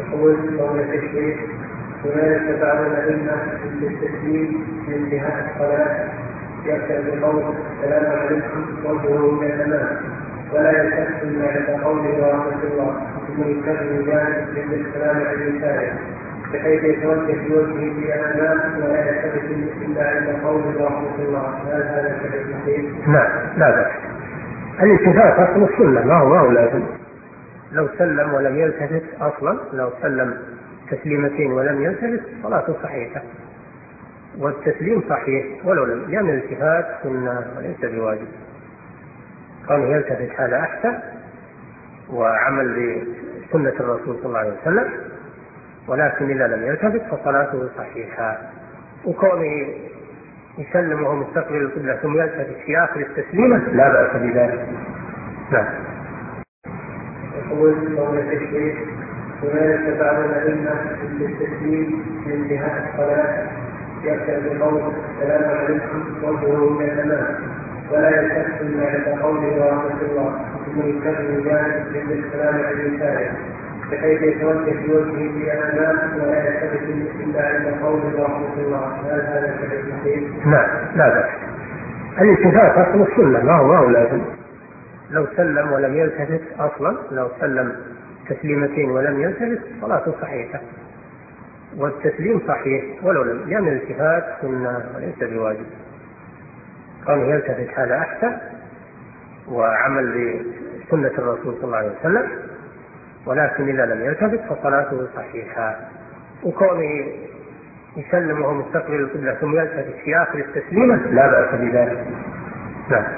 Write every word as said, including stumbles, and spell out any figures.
يقول قول الشيخ: وما يتبع الأئمة بالتسليم من انتهاء الصلاة يبدأ بقول السلام عليكم وجهه إلى الأمام ولا يلتفت إلا عند قوله ورحمة الله، ثم يكرر ذلك عند السلام عن يساره بحيث يتوجه بوجهه إلى الأمام ولا يلتفت إلا عند قوله ورحمة الله. هل هذا صحيح؟ نعم، لا بأس. الالتفات أصل السنة، ما هو ما هو لازم. لو سلم ولم يلتفت أصلا، لو سلم تسليمتين ولم يلتفت صلاته صحيحة، والتسليم صحيح ولو لم، لأن الالتفات سنة وليس بواجب. كان يلتفت هذا أحسن وعمل بسنة الرسول صلى الله عليه وسلم، ولكن إذا لم يلتفت فصلاته صحيحة. وكونه يسلم وهو مستقبل القبلة ثم يلتفت في آخر التسليمة لا بأس بذلك. نعم. يقول قول الشيخ: وما يتبع الأئمة بالتسليم من انتهاء الصلاة يبدأ بقول السلام عليكم وجهه إلى الأمام ولا يلتفت إلا عند قوله ورحمة الله، ثم يكرر ذلك عند السلام عن يساره بحيث يتوجه بوجهه إلى الأمام ولا يلتفت إلا عند قوله ورحمة الله. هل هذا صحيح؟ نعم، لا بأس. الالتفات أصل السنة، ما هو ما هو لازم. لو سلم ولم يلتفت أصلا، لو سلم تسليمتين ولم يلتفت صلاته صحيحة، والتسليم صحيح ولو لم، لأن الالتفات سنة وليس بواجب. كان يلتفت هذا أحسن وعمل بسنة الرسول صلى الله عليه وسلم، ولكن إذا لم يلتفت فصلاته صحيحة. وكونه يسلم وهو مستقبل القبلة ثم يلتفت في آخر التسليمة لا بأس بذلك. نعم.